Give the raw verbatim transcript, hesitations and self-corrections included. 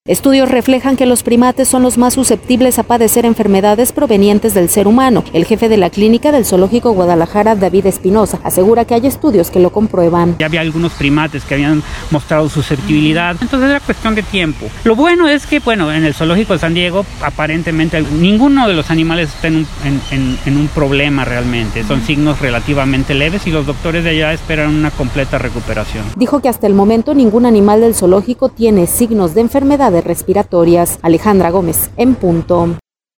Estudios reflejan que los primates son los más susceptibles a padecer enfermedades provenientes del ser humano. El jefe de la clínica del Zoológico Guadalajara, David Espinosa, asegura que hay estudios que lo comprueban. Ya había algunos primates que habían mostrado susceptibilidad, entonces era cuestión de tiempo. Lo bueno es que, bueno, en el Zoológico de San Diego, aparentemente ninguno de los animales está en un, en, en, en un problema realmente. Son signos relativamente leves y los doctores de allá esperan una completa recuperación. Dijo que hasta el momento ningún animal del zoológico tiene signos de enfermedad respiratorias. Alejandra Gómez, en punto.